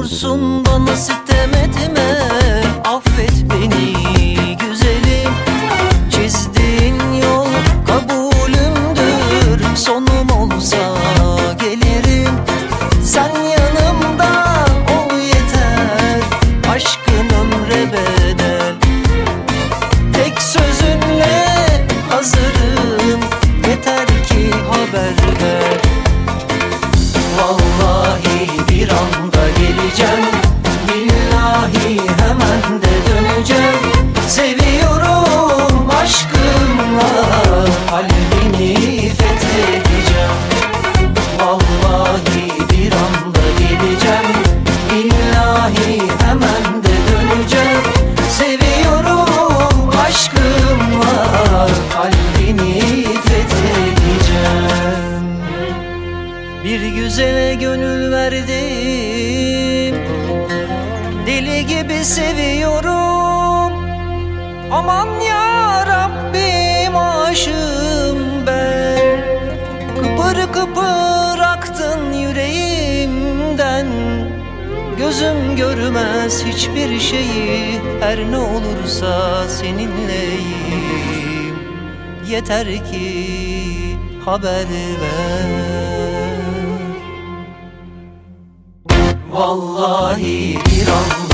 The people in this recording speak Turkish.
olursun bana sitem etme. Affet beni güzelim, çizdiğin yol kabulümdür. Sonum olsa gelirim, sen yanımda ol yeter. Aşkın ömre bedel, tek sözünle hazırım. Yeter ki haber ver. Vallahi bir anda geleceğim, billahi hemen de döneceğim. Seviyorum aşkımla, kalbini fethedeceğim. Vallahi bir anda geleceğim, billahi hemen de döneceğim. Seviyorum aşkımla, kalbini fethedeceğim. Bir güzele gönül verdim, deli gibi seviyorum. Aman ya Rabbim, aşığım ben. Kıpır kıpır aktın yüreğimden. Gözüm görmez hiçbir şeyi, her ne olursa seninleyim. Yeter ki haber ver. Vallahi bir an